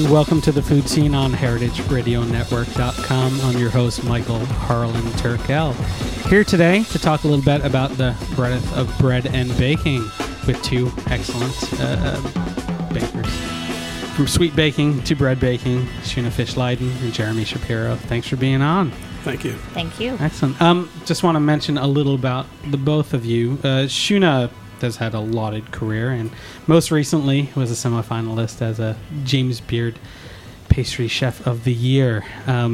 and welcome to the Food Scene on heritageradionetwork.com. I'm your host, Michael Harlan Turkel, here today to talk a little bit about the breadth of bread and baking with two excellent bakers. From sweet baking to bread baking, Shuna Fish-Leiden and Jeremy Shapiro. Thanks for being on. Thank you. Thank you. Excellent. Just want to mention a little about the both of you. Shuna has had a lauded career, and most recently was a semifinalist as a James Beard Pastry Chef of the Year.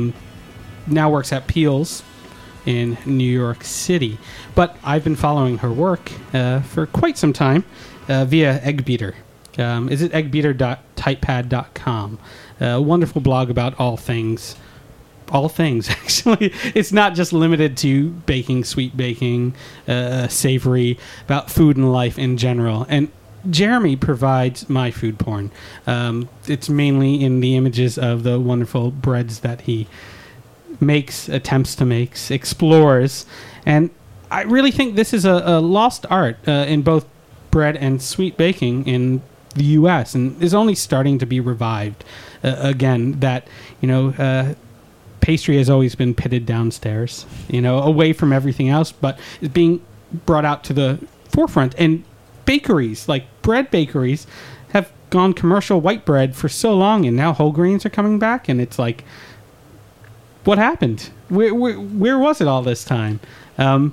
Now works at Peel's in New York City. But I've been following her work for quite some time via Eggbeater. Is it eggbeater.typepad.com? A wonderful blog about all things, actually. It's not just limited to baking, sweet baking, savory, about food and life in general. And Jeremy provides my food porn. It's mainly in the images of the wonderful breads that he makes, attempts to make, explores. And I really think this is a lost art in both bread and sweet baking in the U.S. and is only starting to be revived again. That, pastry has always been pitted downstairs, away from everything else, but is being brought out to the forefront. And bakeries, like bread bakeries, have gone commercial white bread for so long, and now whole grains are coming back, and it's like, what happened? Where was it all this time? We'll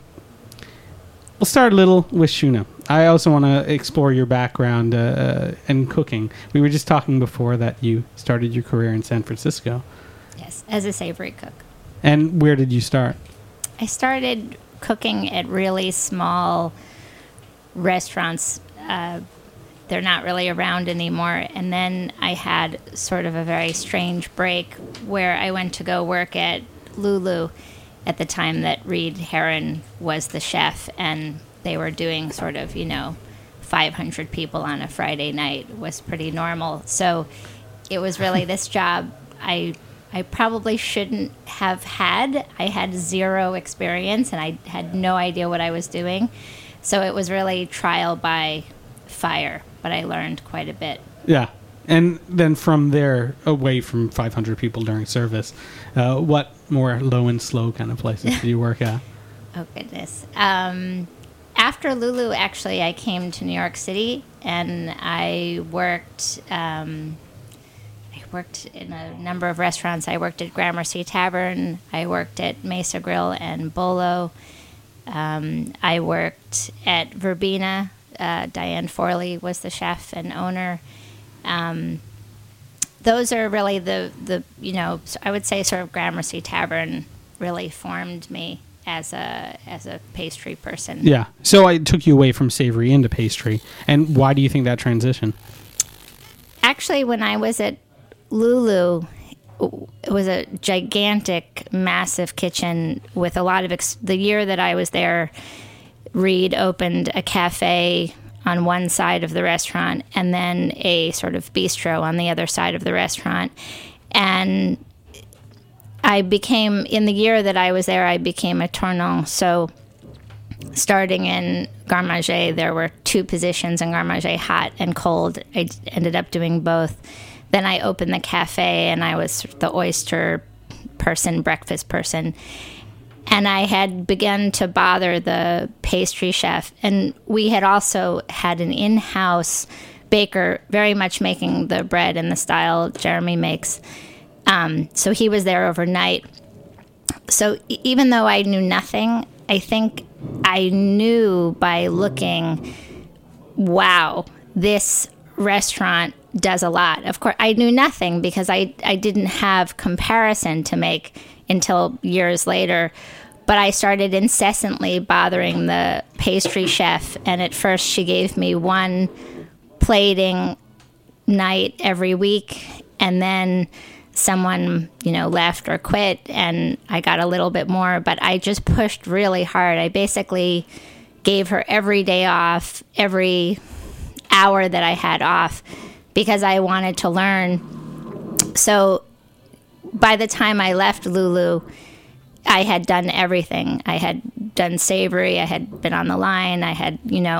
start a little with Shuna. I also want to explore your background in cooking. We were just talking before that you started your career in San Francisco. Yes, as a savory cook. And where did you start? I started cooking at really small restaurants. They're not really around anymore. And then I had sort of a very strange break where I went to go work at Lulu at the time that Reed Herron was the chef, and they were doing sort of, 500 people on a Friday night was pretty normal. So it was really this job I probably shouldn't have had. I had zero experience, and I had no idea what I was doing. So it was really trial by fire, but I learned quite a bit. Yeah. And then from there, away from 500 people during service, what more low and slow kind of places did you work at? Oh, goodness. After Lulu, actually, I came to New York City, and I worked in a number of restaurants. I worked at Gramercy Tavern. I worked at Mesa Grill and Bolo. I worked at Verbena. Diane Forley was the chef and owner. Those are really the I would say sort of Gramercy Tavern really formed me as a pastry person. Yeah. So I took you away from savory into pastry. And why do you think that transition? Actually, when I was at Lulu, it was a gigantic, massive kitchen with a lot of... the year that I was there, Reed opened a cafe on one side of the restaurant and then a sort of bistro on the other side of the restaurant. And I became, in the year that I was there, I became a tournant. So starting in garde manger, there were two positions in garde manger, hot and cold. I ended up doing both. Then I opened the cafe, and I was the oyster person, breakfast person. And I had begun to bother the pastry chef. And we had also had an in-house baker, very much making the bread in the style Jeremy makes. So he was there overnight. So even though I knew nothing, I think I knew by looking, wow, this restaurant does a lot. Of course, I knew nothing because I didn't have comparison to make until years later. But I started incessantly bothering the pastry chef. And at first she gave me one plating night every week. And then someone, left or quit, and I got a little bit more. But I just pushed really hard. I basically gave her every day off, every hour that I had off, because I wanted to learn. So by the time I left Lulu, I had done everything. I had done savory. I had been on the line. I had,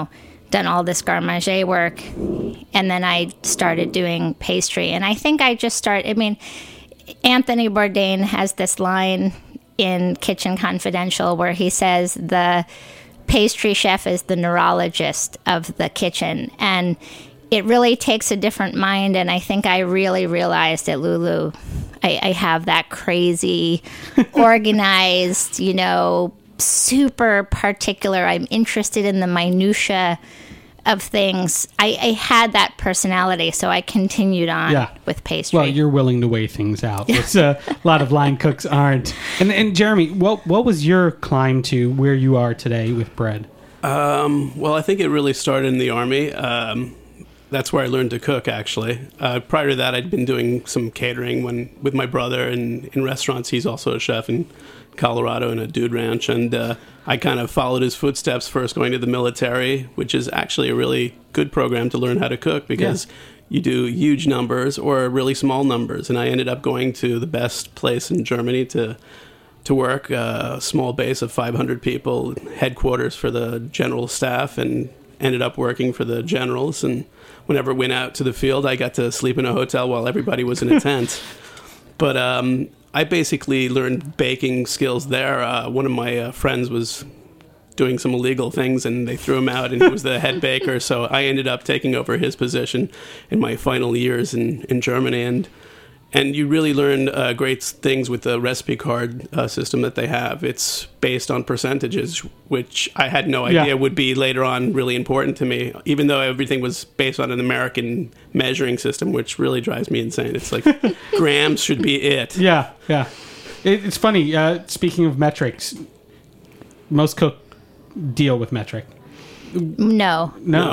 done all this garde manger work, and then I started doing pastry. And I think I just started, I mean, Anthony Bourdain has this line in Kitchen Confidential where he says the pastry chef is the neurologist of the kitchen. And it really takes a different mind. And I think I really realized at Lulu, I have that crazy, organized, you know, super particular. I'm interested in the minutia of things. I had that personality, so I continued on with pastry. Well, you're willing to weigh things out, which a lot of line cooks aren't. And Jeremy, what was your climb to where you are today with bread? Well, I think it really started in the Army. That's where I learned to cook, actually. Prior to that, I'd been doing some catering with my brother in restaurants. He's also a chef in Colorado in a dude ranch, and I kind of followed his footsteps, first going to the military, which is actually a really good program to learn how to cook because you do huge numbers or really small numbers. And I ended up going to the best place in Germany to work, a small base of 500 people, headquarters for the general staff, and ended up working for the generals. And whenever I went out to the field, I got to sleep in a hotel while everybody was in a tent. But I basically learned baking skills there. One of my friends was doing some illegal things, and they threw him out, and he was the head baker. So I ended up taking over his position in my final years in Germany. And you really learn great things with the recipe card system that they have. It's based on percentages, which I had no idea would be later on really important to me, even though everything was based on an American measuring system, which really drives me insane. It's like grams should be it. Yeah. It's funny. Speaking of metrics, most cooks deal with metric. No.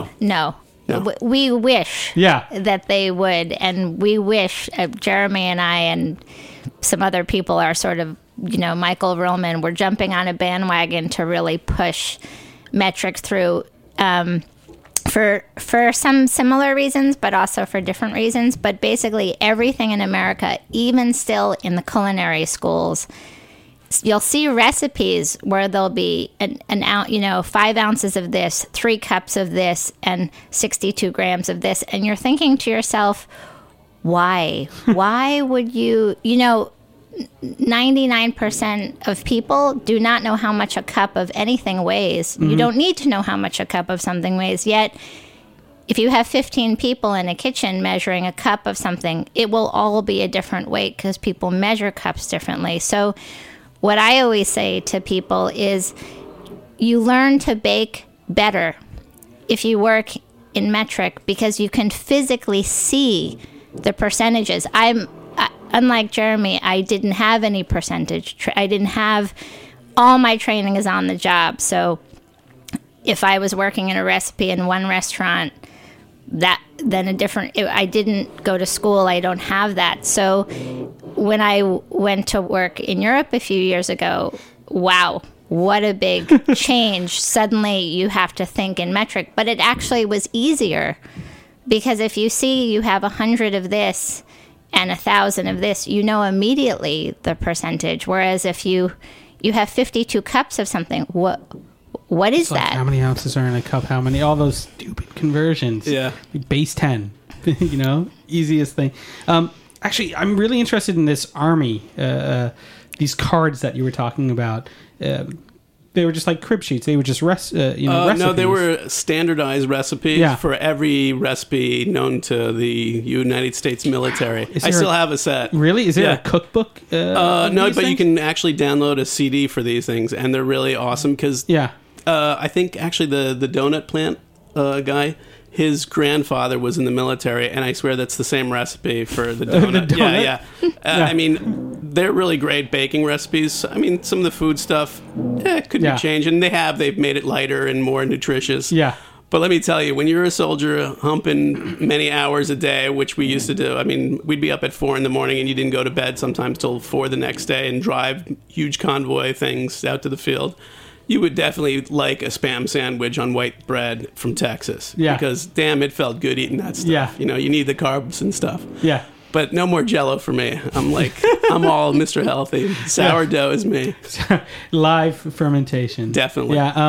We wish that they would, and we wish, Jeremy and I and some other people are sort of, you know, Michael Rillman, we're jumping on a bandwagon to really push metrics through for some similar reasons, but also for different reasons. But basically everything in America, even still in the culinary schools, you'll see recipes where there'll be an ounce, 5 ounces of this, 3 cups of this, and 62 grams of this. And you're thinking to yourself, why? Why would you, 99% of people do not know how much a cup of anything weighs. Mm-hmm. You don't need to know how much a cup of something weighs. Yet, if you have 15 people in a kitchen measuring a cup of something, it will all be a different weight because people measure cups differently. So what I always say to people is you learn to bake better if you work in metric because you can physically see the percentages. Unlike Jeremy, I didn't have any percentage. I didn't have, all my training is on the job. So if I was working in a recipe in one restaurant, I didn't go to school. I don't have that. So when I went to work in Europe a few years ago, wow, what a big change. Suddenly you have to think in metric, but it actually was easier because if you see you have 100 of this and 1,000 of this, you know immediately the percentage. Whereas if you have 52 cups of something, what is that? How many ounces are in a cup? How many? All those stupid conversions. Yeah. Base 10. Easiest thing. Actually, I'm really interested in this Army, these cards that you were talking about. They were just like crib sheets. They were just recipes. No, they were standardized recipes for every recipe known to the United States military. I still have a set. Really? Is there a cookbook? No, but you can actually download a CD for these things, and they're really awesome because I think actually the donut plant guy, his grandfather was in the military, and I swear that's the same recipe for the donut. The donut? Yeah. I mean, they're really great baking recipes. I mean, some of the food stuff could be changed, and they've made it lighter and more nutritious. Yeah. But let me tell you, when you're a soldier humping many hours a day, which we used to do, I mean, we'd be up at 4 a.m. and you didn't go to bed sometimes till 4 the next day and drive huge convoy things out to the field. You would definitely like a Spam sandwich on white bread from Texas. Yeah. Because, damn, it felt good eating that stuff. Yeah. You need the carbs and stuff. Yeah. But no more Jell-O for me. I'm all Mr. Healthy. Sourdough is me. Live fermentation. Definitely. Yeah.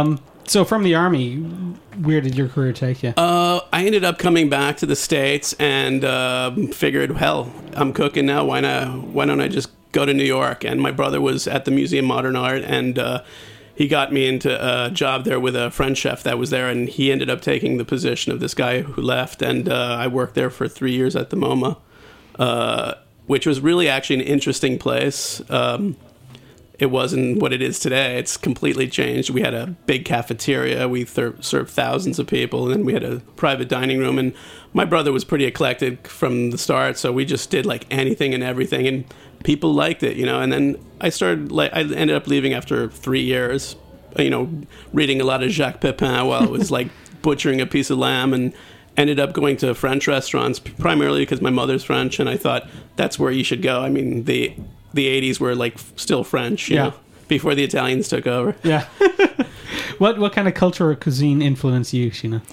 So from the Army, where did your career take you? I ended up coming back to the States and figured, hell, I'm cooking now. Why don't I just go to New York? And my brother was at the Museum of Modern Art, and he got me into a job there with a French chef that was there, and he ended up taking the position of this guy who left, and I worked there for 3 years at the MoMA, which was really actually an interesting place. It wasn't what it is today. It's completely changed. We had a big cafeteria. We served thousands of people, and then we had a private dining room. And my brother was pretty eclectic from the start, so we just did like anything and everything, and people liked it, you know. And then I ended up leaving after 3 years, you know, reading a lot of Jacques Pepin while I was like butchering a piece of lamb, and ended up going to French restaurants primarily because my mother's French, and I thought that's where you should go. I mean, the 80s were like still French, you know, before the Italians took over. Yeah. What kind of culture or cuisine influenced you, Sheena?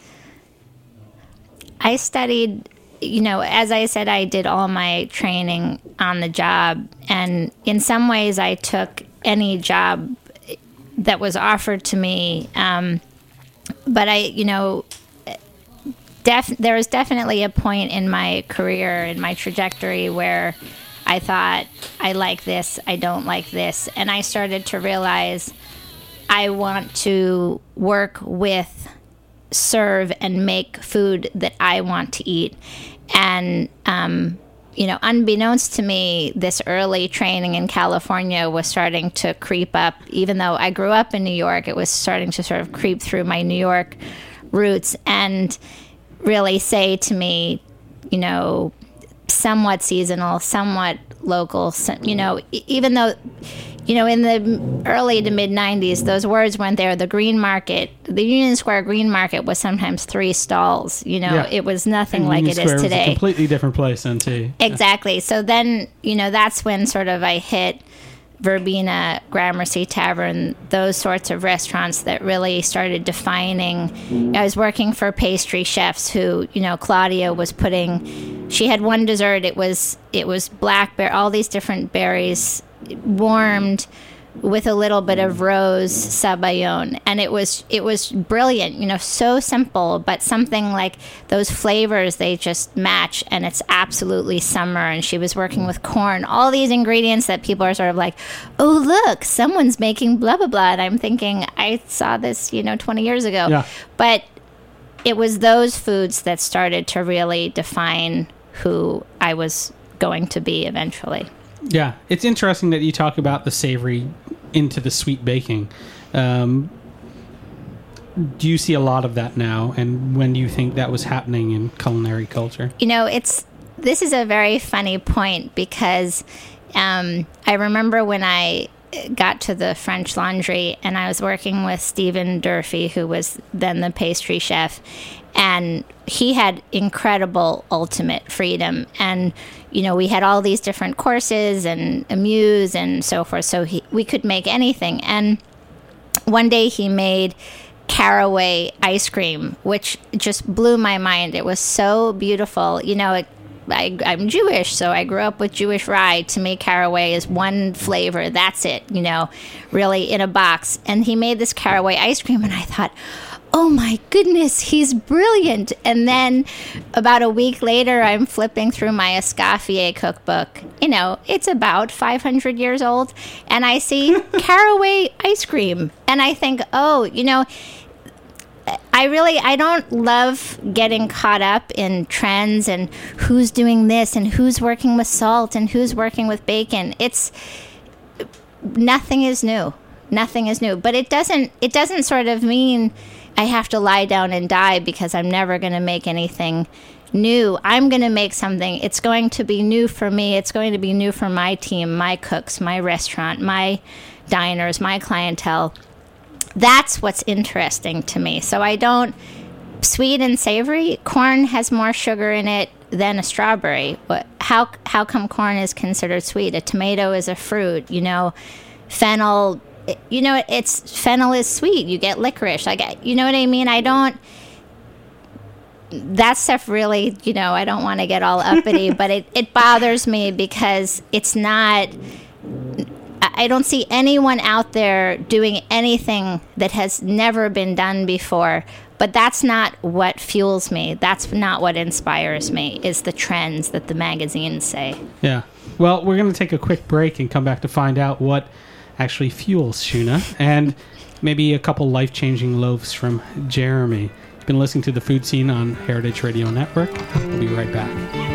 I studied, you know, as I said, I did all my training on the job. And in some ways, I took any job that was offered to me. But there was definitely a point in my career, in my trajectory, where I thought, I like this, I don't like this. And I started to realize I want to work with, serve, and make food that I want to eat. And, you know, unbeknownst to me, this early training in California was starting to creep up. Even though I grew up in New York, it was starting to sort of creep through my New York roots and really say to me, you know, somewhat seasonal, somewhat local, you know, even though, you know, in the early to mid 90s, those words weren't there. The green market, the Union Square green market was sometimes 3 stalls, you know, It was nothing like Union it Square is today. Was a completely different place then too. Exactly. Yeah. So then, you know, that's when sort of I hit Verbena, Gramercy Tavern, those sorts of restaurants that really started defining. I was working for pastry chefs who, you know, Claudia was putting, she had one dessert, it was blackberry, all these different berries warmed with a little bit of rose sabayon, and it was brilliant, you know, so simple, but something like those flavors, they just match, and it's absolutely summer. And she was working with corn, all these ingredients that people are sort of like, oh look, someone's making blah blah blah, and I'm thinking, I saw this, you know, 20 years ago. Yeah. But it was those foods that started to really define who I was going to be eventually. Yeah, it's interesting that you talk about the savory into the sweet baking. Do you see a lot of that now? And when do you think that was happening in culinary culture? You know, this is a very funny point because I remember when I got to the French Laundry and I was working with Stephen Durfee, who was then the pastry chef, and he had incredible ultimate freedom. And, you know, we had all these different courses and amuse and so forth, so we could make anything. And one day he made caraway ice cream, which just blew my mind. It was so beautiful. You know, I'm Jewish, so I grew up with Jewish rye. To me, caraway is one flavor. That's it, you know, really in a box. And he made this caraway ice cream, and I thought, oh my goodness, he's brilliant. And then about a week later, I'm flipping through my Escoffier cookbook. You know, it's about 500 years old. And I see caraway ice cream. And I think, oh, you know, I don't love getting caught up in trends and who's doing this and who's working with salt and who's working with bacon. Nothing is new. Nothing is new. But it doesn't sort of mean I have to lie down and die because I'm never going to make anything new. I'm going to make something. It's going to be new for me. It's going to be new for my team, my cooks, my restaurant, my diners, my clientele. That's what's interesting to me. So I don't, sweet and savory, corn has more sugar in it than a strawberry. How come corn is considered sweet? A tomato is a fruit, you know, fennel, you know, fennel is sweet. You get licorice. You know what I mean? That stuff really, you know, I don't want to get all uppity, but it bothers me because it's not, I don't see anyone out there doing anything that has never been done before. But that's not what fuels me. That's not what inspires me, is the trends that the magazines say. Yeah. Well, we're going to take a quick break and come back to find out what actually fuels Shuna, and maybe a couple life-changing loaves from Jeremy. You've been listening to The Food Scene on Heritage Radio Network. We'll be right back.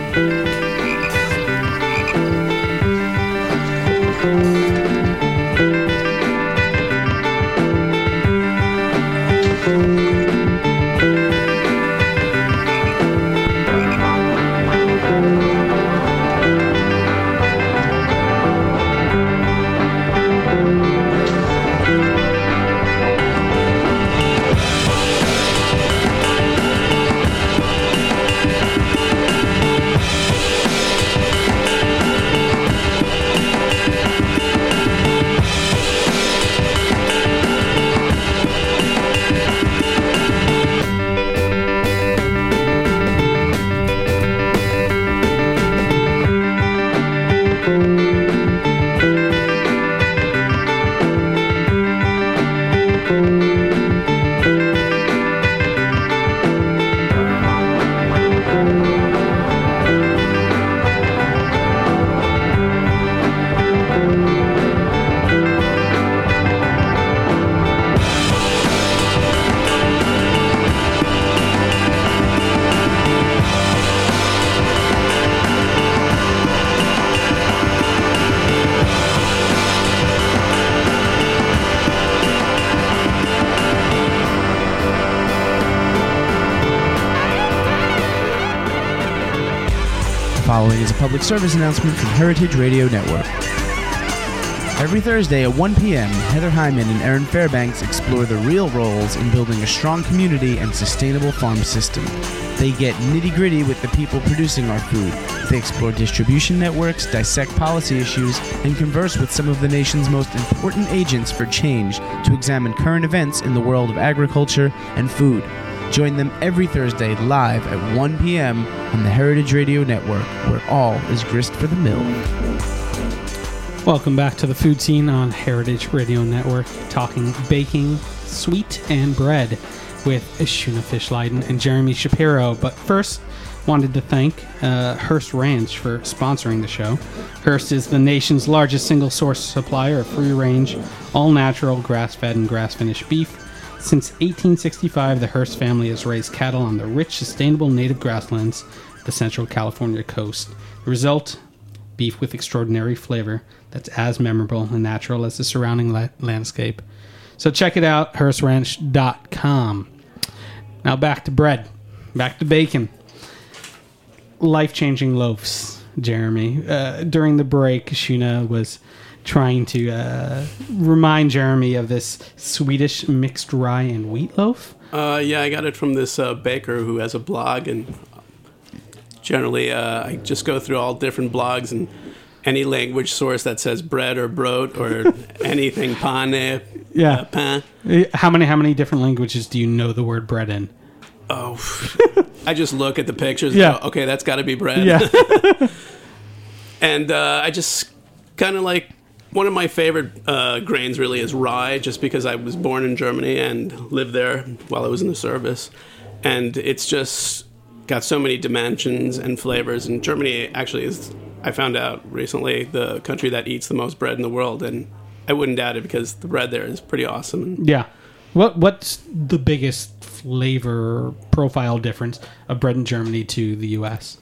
Following is a public service announcement from Heritage Radio Network. Every Thursday at 1 p.m., Heather Hyman and Aaron Fairbanks explore the real roles in building a strong community and sustainable farm system. They get nitty-gritty with the people producing our food. They explore distribution networks, dissect policy issues, and converse with some of the nation's most important agents for change to examine current events in the world of agriculture and food. Join them every Thursday live at 1 p.m. on the Heritage Radio Network, where all is grist for the mill. Welcome back to The Food Scene on Heritage Radio Network, talking baking, sweet, and bread with Shuna Fischleiden and Jeremy Shapiro. But first, wanted to thank Hearst Ranch for sponsoring the show. Hearst is the nation's largest single-source supplier of free-range, all-natural, grass-fed, and grass-finished beef. Since 1865, the Hearst family has raised cattle on the rich, sustainable native grasslands of the Central California coast. The result? Beef with extraordinary flavor that's as memorable and natural as the surrounding landscape. So check it out, HearstRanch.com. Now back to bread. Back to bacon. Life-changing loaves, Jeremy. During the break, Shuna was trying to remind Jeremy of this Swedish mixed rye and wheat loaf. Yeah, I got it from this baker who has a blog, and generally I just go through all different blogs, and any language source that says bread or brot or anything, pane, pain. How many different languages do you know the word bread in? Oh, I just look at the pictures and go, okay, that's got to be bread. Yeah. And I just kind of like, one of my favorite grains really is rye, just because I was born in Germany and lived there while I was in the service. And it's just got so many dimensions and flavors. And Germany actually is, I found out recently, the country that eats the most bread in the world. And I wouldn't doubt it, because the bread there is pretty awesome. Yeah. What's the biggest flavor profile difference of bread in Germany to the U.S.?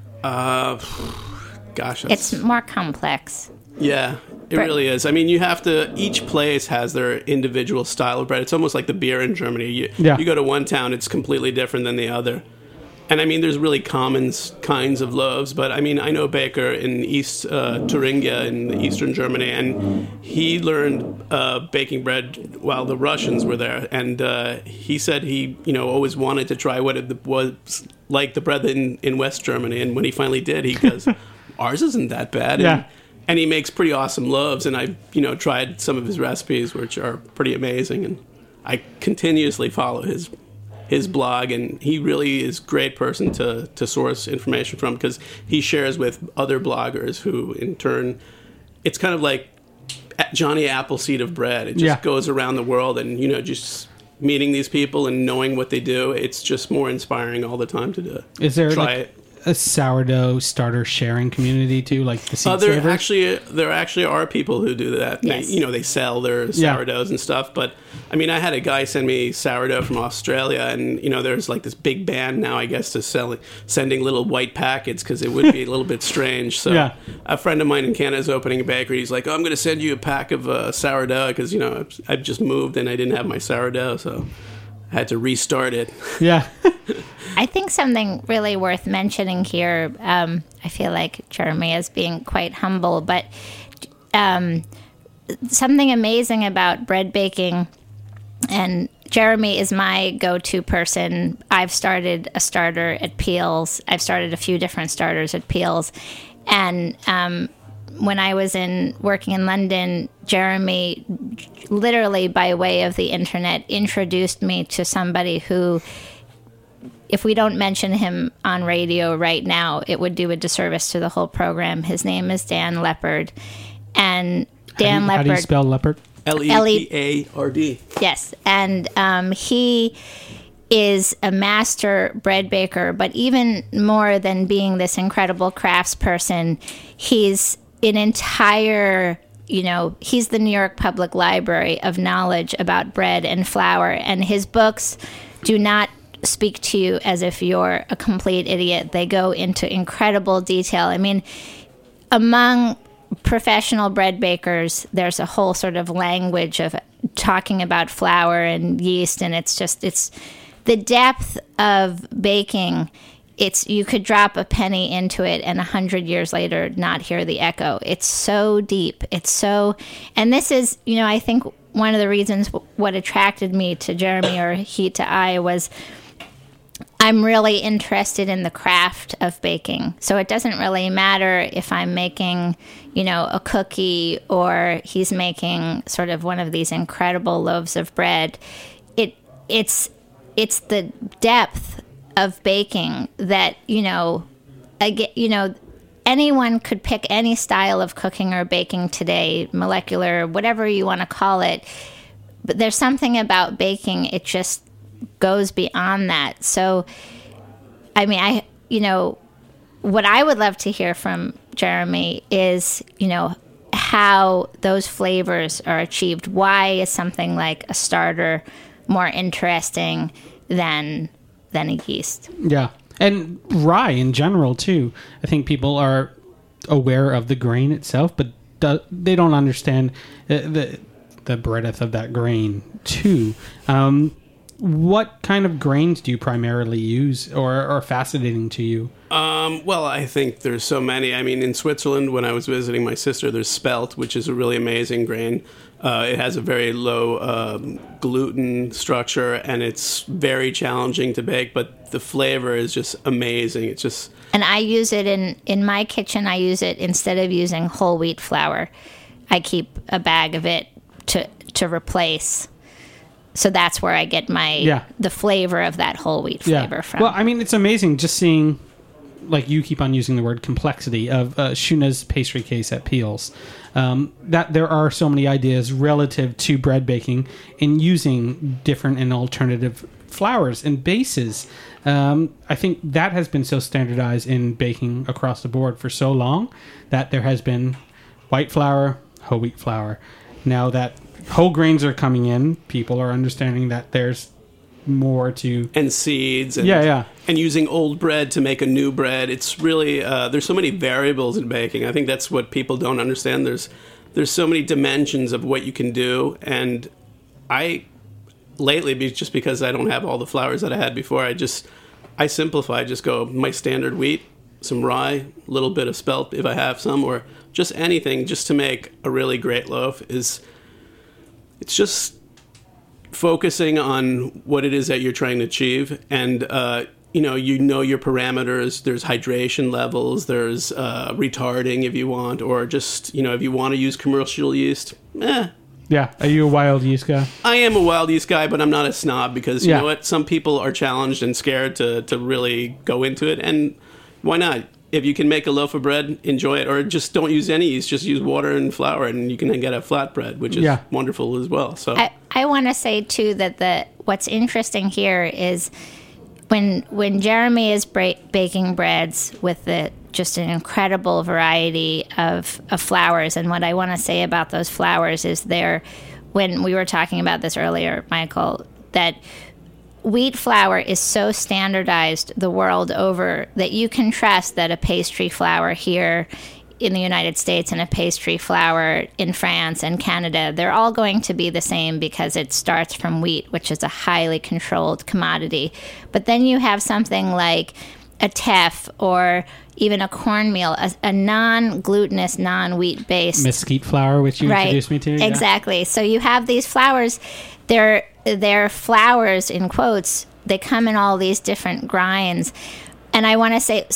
Gosh. It's more complex. Yeah, it really is. I mean, each place has their individual style of bread. It's almost like the beer in Germany. You go to one town, it's completely different than the other. And I mean, there's really common kinds of loaves, but I mean, I know a baker in East Thuringia in eastern Germany, and he learned baking bread while the Russians were there. And he said he, always wanted to try what it was like the bread in West Germany. And when he finally did, he goes, ours isn't that bad. Yeah. And he makes pretty awesome loaves, and I, tried some of his recipes, which are pretty amazing, and I continuously follow his blog, and he really is a great person to source information from, because he shares with other bloggers who, in turn, it's kind of like Johnny Appleseed of bread. It just goes around the world, and just meeting these people and knowing what they do, it's just more inspiring all the time to do. Is there try it. A sourdough starter sharing community too, like the Seed Savers? There actually are people who do that. Yes. They sell their sourdoughs and stuff. But I mean, I had a guy send me sourdough from Australia, and there's like this big ban now, I guess, to sending little white packets because it would be a little bit strange. So a friend of mine in Canada is opening a bakery. He's like, "Oh, I'm going to send you a pack of sourdough because I've just moved and I didn't have my sourdough, so I had to restart it." Yeah. I think something really worth mentioning here, I feel like Jeremy is being quite humble, but something amazing about bread baking, and Jeremy is my go-to person. I've started a starter at Peel's. I've started a few different starters at Peel's. And when I was working in London, Jeremy, literally by way of the internet, introduced me to somebody who, if we don't mention him on radio right now, it would do a disservice to the whole program. His name is Dan Leppard. And Dan Leppard... How do you spell Leppard? Leppard. Yes. And he is a master bread baker, but even more than being this incredible craftsperson, he's an entire... he's the New York Public Library of knowledge about bread and flour. And his books do not speak to you as if you're a complete idiot. They go into incredible detail. I mean, among professional bread bakers, there's a whole sort of language of talking about flour and yeast, and it's the depth of baking. You could drop a penny into it and 100 years later not hear the echo. It's so deep. And this is, I think one of the reasons what attracted me to Jeremy, or he to I, was I'm really interested in the craft of baking. So it doesn't really matter if I'm making, a cookie or he's making sort of one of these incredible loaves of bread. It's the depth of baking that, anyone could pick any style of cooking or baking today, molecular, whatever you want to call it. But there's something about baking, it just goes beyond that. So, I mean, what I would love to hear from Jeremy is, how those flavors are achieved. Why is something like a starter more interesting than a yeast? Yeah. And rye in general, too. I think people are aware of the grain itself, but they don't understand the breadth of that grain, too. What kind of grains do you primarily use or are fascinating to you? Well, I think there's so many. I mean, in Switzerland, when I was visiting my sister, there's spelt, which is a really amazing grain. It has a very low gluten structure, and it's very challenging to bake, but the flavor is just amazing. It's just... And I use it in my kitchen. I use it instead of using whole wheat flour. I keep a bag of it to replace. So that's where I get the flavor of that whole wheat flavor from. Well, I mean, it's amazing just seeing, like you keep on using the word complexity, of Shuna's pastry case at Peel's. That there are so many ideas relative to bread baking and using different and alternative flours and bases. I think that has been so standardized in baking across the board for so long that there has been white flour, whole wheat flour. Now that whole grains are coming in, people are understanding that there's more to... And seeds. And, and using old bread to make a new bread. It's really... there's so many variables in baking. I think that's what people don't understand. There's so many dimensions of what you can do. And lately, just because I don't have all the flours that I had before, I simplify. Just go my standard wheat, some rye, a little bit of spelt if I have some, or just anything just to make a really great loaf is... It's just focusing on what it is that you're trying to achieve. And, your parameters. There's hydration levels. There's retarding if you want. Or just, if you want to use commercial yeast, Yeah. Are you a wild yeast guy? I am a wild yeast guy, but I'm not a snob because, you know what? Some people are challenged and scared to really go into it. And why not? if you can make a loaf of bread, enjoy it, or just don't use any yeast. Just use water and flour, and you can then get a flatbread, which is wonderful as well. So I want to say too that what's interesting here is when Jeremy is baking breads with just an incredible variety of flours. And what I want to say about those flours is when we were talking about this earlier, Michael, that wheat flour is so standardized the world over that you can trust that a pastry flour here in the United States and a pastry flour in France and Canada, they're all going to be the same because it starts from wheat, which is a highly controlled commodity. But then you have something like a teff or even a cornmeal, a non-glutinous, non-wheat based mesquite flour, which you introduced me to. Exactly. So you have these flours. They're flours in quotes. They come in all these different grinds, and I want to say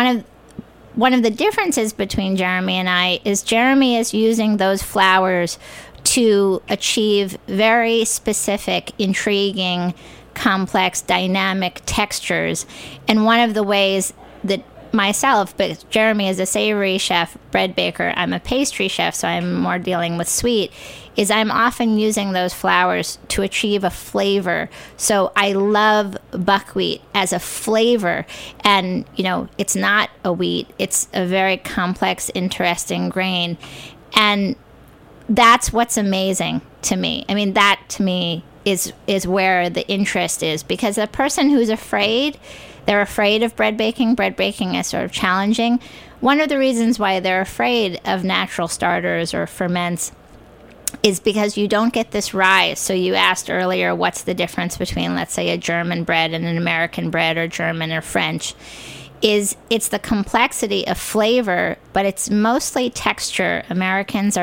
one of the differences between Jeremy and I is Jeremy is using those flours to achieve very specific, intriguing, complex, dynamic textures. And one of the ways that myself, but Jeremy is a savory chef, bread baker, I'm a pastry chef, so I'm more dealing with sweet, is I'm often using those flours to achieve a flavor. So I love buckwheat as a flavor. And, it's not a wheat. It's a very complex, interesting grain. And that's what's amazing to me. I mean, that to me is where the interest is. Because a person who's afraid, they're afraid of bread baking. Bread baking is sort of challenging. One of the reasons why they're afraid of natural starters or ferments is because you don't get this rise. So you asked earlier, what's the difference between, let's say, a German bread and an American bread, or German or French? It's the complexity of flavor, but it's mostly texture. Americans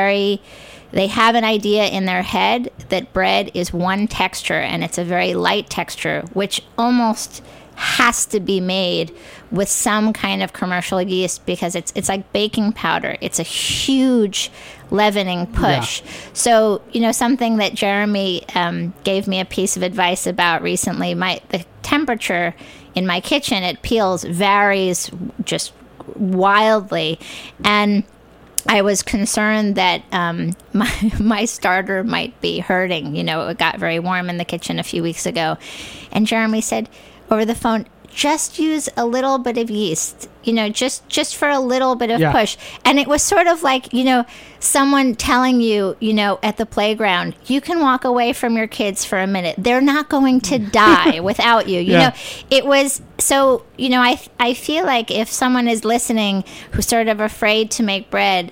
they have an idea in their head that bread is one texture, and it's a very light texture, which almost has to be made with some kind of commercial yeast because it's like baking powder. It's a huge leavening push. Yeah. So, something that Jeremy gave me a piece of advice about recently, the temperature in my kitchen, it peels, varies just wildly. And I was concerned that my starter might be hurting. It got very warm in the kitchen a few weeks ago. And Jeremy said over the phone, just use a little bit of yeast, just for a little bit of push. And it was sort of like, someone telling you, at the playground, you can walk away from your kids for a minute. They're not going to die without you. You know, it was so, I feel like if someone is listening who's sort of afraid to make bread,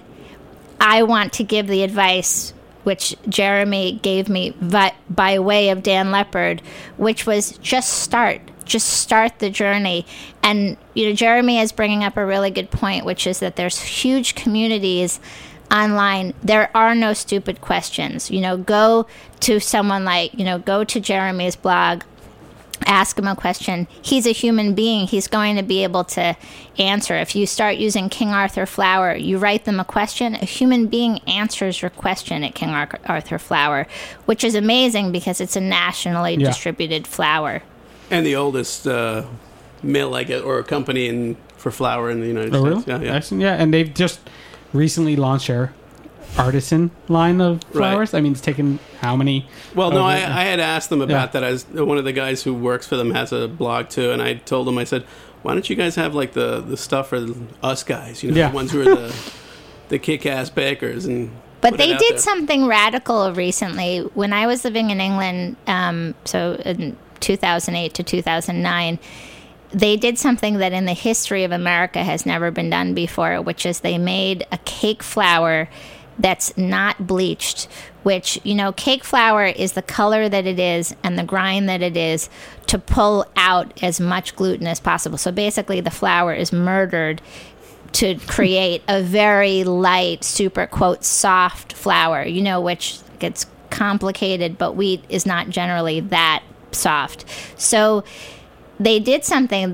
I want to give the advice which Jeremy gave me by way of Dan Leppard, which was just start the journey. And, Jeremy is bringing up a really good point, which is that there's huge communities online. There are no stupid questions. Go to someone go to Jeremy's blog, ask him a question. He's a human being. He's going to be able to answer. If you start using King Arthur flour, you write them a question, a human being answers your question at King Arthur flour, which is amazing because it's a nationally distributed flour. And the oldest mill, or company for flour in the United States. Really? Yeah. Excellent. Yeah, and they've just recently launched their artisan line of flowers. Right. I mean, it's taken how many? Well, no, I had asked them about that. As one of the guys who works for them has a blog too, and I told him, I said, why don't you guys have like the stuff for us guys, the ones who are the kick-ass bakers But they did something radical recently. When I was living in England, so in 2008 to 2009, they did something that in the history of America has never been done before, which is they made a cake flour that's not bleached, which, cake flour is the color that it is and the grind that it is to pull out as much gluten as possible. So basically the flour is murdered to create a very light, super, quote, soft flour, which gets complicated, but wheat is not generally that soft. So they did something.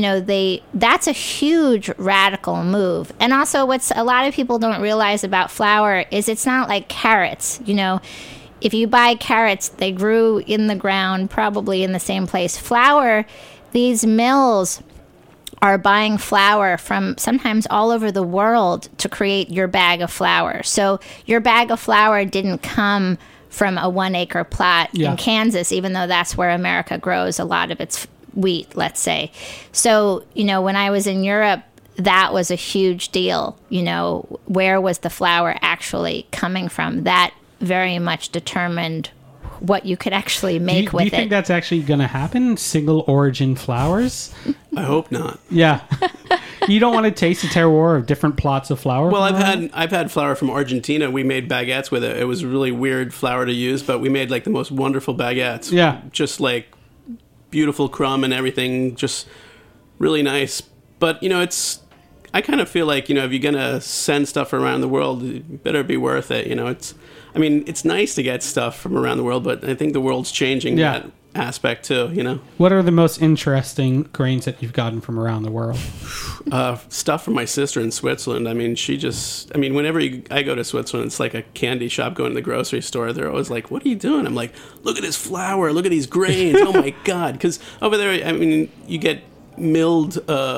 That's a huge radical move. And also, what's a lot of people don't realize about flour is it's not like carrots. If you buy carrots, they grew in the ground, probably in the same place. Flour, these mills are buying flour from sometimes all over the world to create your bag of flour. So your bag of flour didn't come from a 1 acre plot in Kansas, even though that's where America grows a lot of its wheat, let's say. So, when I was in Europe, that was a huge deal. Where was the flour actually coming from? That very much determined what you could actually make with it. Do you think that's actually going to happen? Single origin flours? I hope not. Yeah. You don't want to taste the terroir of different plots of flour? Well, I've had flour from Argentina. We made baguettes with it. It was really weird flour to use, but we made like the most wonderful baguettes. Yeah. Just like beautiful crumb and everything, just really nice. But, I kind of feel like, if you're going to send stuff around the world, it better be worth it. It's nice to get stuff from around the world, but I think the world's changing that aspect too, What are the most interesting grains that you've gotten from around the world? Stuff from my sister in Switzerland. Whenever I go to Switzerland, it's like a candy shop going to the grocery store. They're always like, what are you doing? I'm like, look at this flour, look at these grains. Oh my God. Because over there, you get milled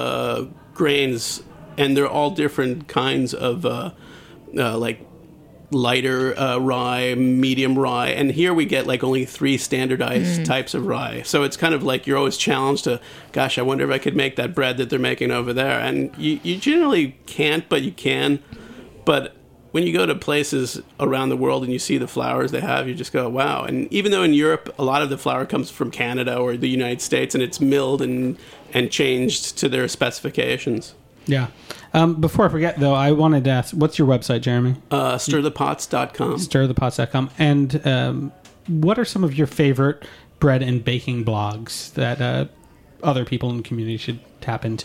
grains, and they're all different kinds of like lighter rye, medium rye, and here we get like only 3 standardized types of rye. So it's kind of like you're always challenged to, gosh, I wonder if I could make that bread that they're making over there. And you generally can't, but you can. But when you go to places around the world and you see the flours they have, you just go, wow. And even though in Europe a lot of the flour comes from Canada or the United States, and it's milled and changed to their specifications. Yeah. Before I forget, though, I wanted to ask, what's your website, Jeremy? Stirthepots.com. Stirthepots.com. And what are some of your favorite bread and baking blogs that other people in the community should tap into?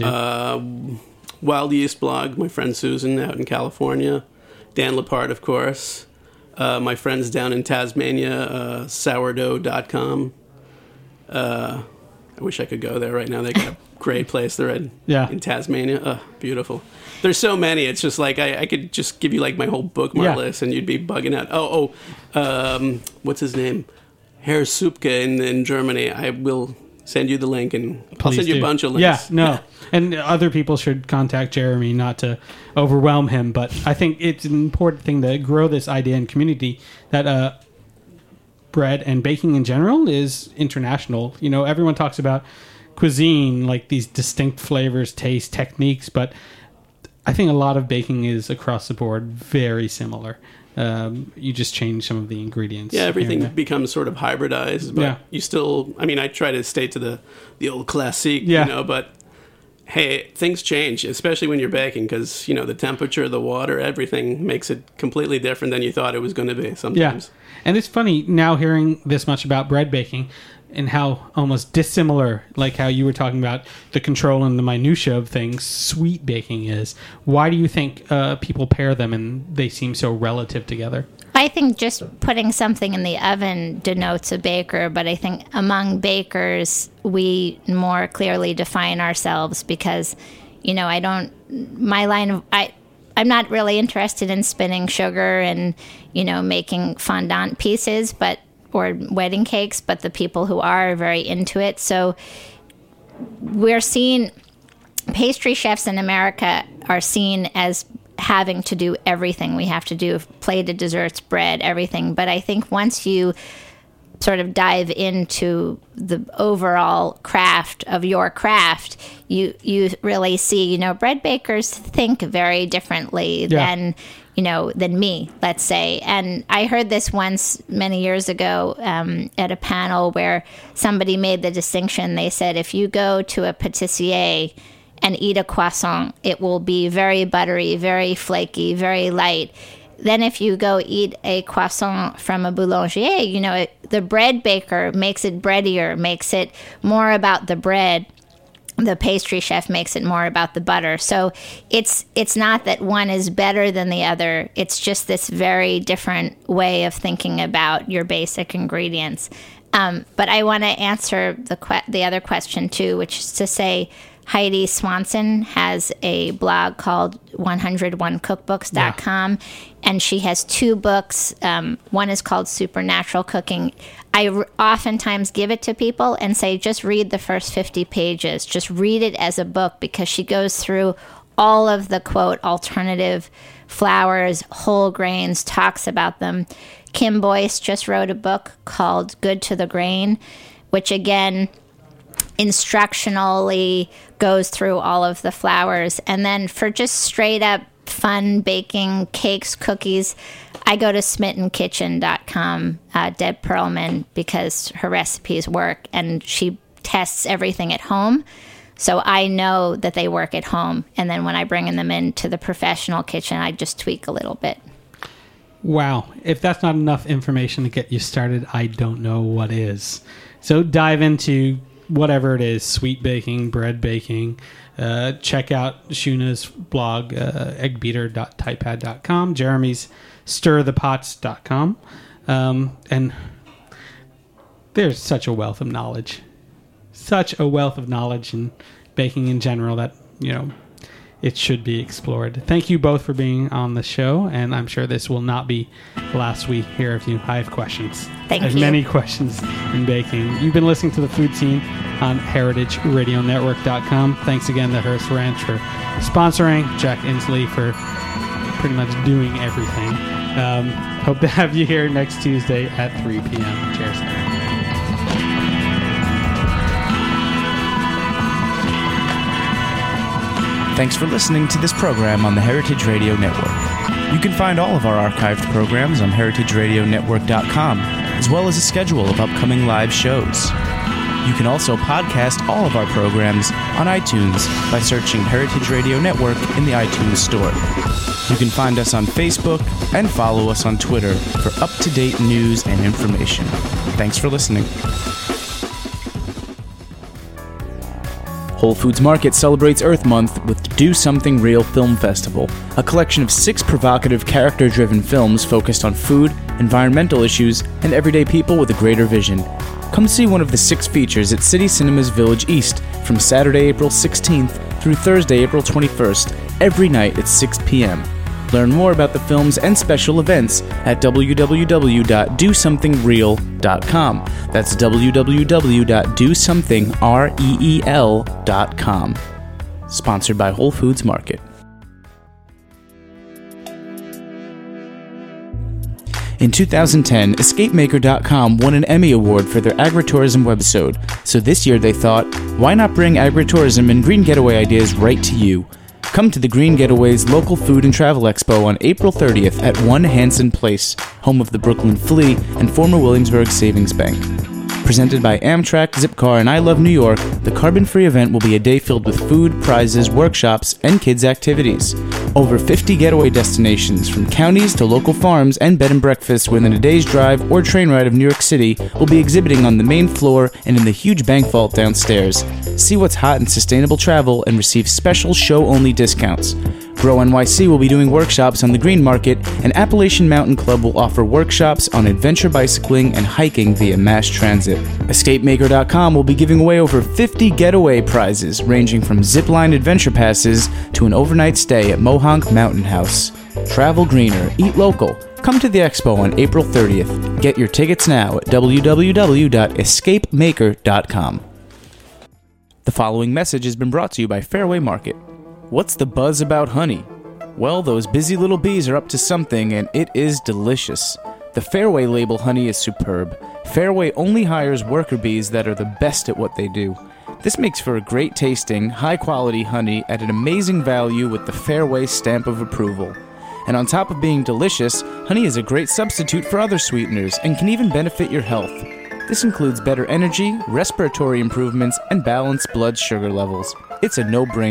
Wild Yeast blog, my friend Susan out in California. Dan Lepard, of course. My friends down in Tasmania, sourdough.com. I wish I could go there right now. They got a great place. They're in Tasmania. Beautiful. There's so many. It's just like I could just give you like my whole bookmark list, and you'd be bugging out. What's his name? Herr Supke in Germany. I will send you the link, and I'll send you a bunch of links. Yeah, no. And other people should contact Jeremy, not to overwhelm him, but I think it's an important thing to grow this idea in community that bread and baking in general is international. Everyone talks about cuisine, like these distinct flavors, taste, techniques, but I think a lot of baking is across the board very similar. You just change some of the ingredients. Yeah, everything becomes sort of hybridized, but you still, I try to stay to the old classique, but hey, things change, especially when you're baking, because, the temperature, the water, everything makes it completely different than you thought it was going to be sometimes. Yeah. And it's funny now hearing this much about bread baking and how almost dissimilar, like how you were talking about the control and the minutia of things, sweet baking is. Why do you think people pair them and they seem so relative together? I think just putting something in the oven denotes a baker, but I think among bakers, we more clearly define ourselves because, I'm not really interested in spinning sugar and, making fondant pieces, or wedding cakes, but the people who are very into it. So we're seeing pastry chefs in America are seen as having to do everything. We have to do plated desserts, bread, everything. But I think once you sort of dive into the overall craft of your craft, you really see, bread bakers think very differently than me, let's say. And I heard this once many years ago at a panel where somebody made the distinction. They said, if you go to a pâtissier and eat a croissant, it will be very buttery, very flaky, very light. Then if you go eat a croissant from a boulanger, the bread baker makes it breadier, makes it more about the bread. The pastry chef makes it more about the butter. So it's not that one is better than the other. It's just this very different way of thinking about your basic ingredients. But I want to answer the other question too, which is to say, Heidi Swanson has a blog called 101cookbooks.com, and she has 2 books. One is called Supernatural Cooking. I oftentimes give it to people and say, just read the first 50 pages. Just read it as a book, because she goes through all of the, quote, alternative flours, whole grains, talks about them. Kim Boyce just wrote a book called Good to the Grain, which again, instructionally goes through all of the flours. And then for just straight up fun baking cakes, cookies, I go to smittenkitchen.com, Deb Perlman, because her recipes work and she tests everything at home. So I know that they work at home. And then when I bring them into the professional kitchen, I just tweak a little bit. Wow. If that's not enough information to get you started, I don't know what is. So dive into whatever it is, sweet baking, bread baking. Check out Shuna's blog, eggbeater.typepad.com, Jeremy's stirthepots.com. And there's such a wealth of knowledge. Such a wealth of knowledge in baking in general that, it should be explored. Thank you both for being on the show, and I'm sure this will not be the last we hear of you. I have questions. Thank you. I have many questions in baking. You've been listening to The Food Scene on heritageradionetwork.com. Thanks again to Hearst Ranch for sponsoring, Jack Inslee for pretty much doing everything. Hope to have you here next Tuesday at 3 p.m. Cheers. Thanks for listening to this program on the Heritage Radio Network. You can find all of our archived programs on heritageradionetwork.com, as well as a schedule of upcoming live shows. You can also podcast all of our programs on iTunes by searching Heritage Radio Network in the iTunes Store. You can find us on Facebook and follow us on Twitter for up-to-date news and information. Thanks for listening. Whole Foods Market celebrates Earth Month with Do Something Real Film Festival, a collection of 6 provocative, character-driven films focused on food, environmental issues, and everyday people with a greater vision. Come see one of the 6 features at City Cinemas Village East from Saturday, April 16th through Thursday, April 21st, every night at 6 p.m. Learn more about the films and special events at www.dosomethingreal.com. That's www.dosomethingreal.com. Sponsored by Whole Foods Market. In 2010, EscapeMaker.com won an Emmy Award for their agritourism webisode, so this year they thought, why not bring agritourism and green getaway ideas right to you? Come to the Green Getaway's local food and travel expo on April 30th at 1 Hanson Place, home of the Brooklyn Flea and former Williamsburg Savings Bank. Presented by Amtrak, Zipcar, and I Love New York, the carbon-free event will be a day filled with food, prizes, workshops, and kids' activities. Over 50 getaway destinations, from counties to local farms and bed and breakfasts within a day's drive or train ride of New York City, will be exhibiting on the main floor and in the huge bank vault downstairs. See what's hot in sustainable travel and receive special show-only discounts. Grow NYC will be doing workshops on the Green Market, and Appalachian Mountain Club will offer workshops on adventure bicycling and hiking via mass transit. EscapeMaker.com will be giving away over 50 getaway prizes, ranging from zipline adventure passes to an overnight stay at Mohonk Mountain House. Travel greener, eat local. Come to the expo on April 30th. Get your tickets now at www.escapemaker.com. The following message has been brought to you by Fairway Market. What's the buzz about honey? Well, those busy little bees are up to something, and it is delicious. The Fairway label honey is superb. Fairway only hires worker bees that are the best at what they do. This makes for a great tasting, high-quality honey at an amazing value with the Fairway stamp of approval. And on top of being delicious, honey is a great substitute for other sweeteners and can even benefit your health. This includes better energy, respiratory improvements, and balanced blood sugar levels. It's a no-brainer.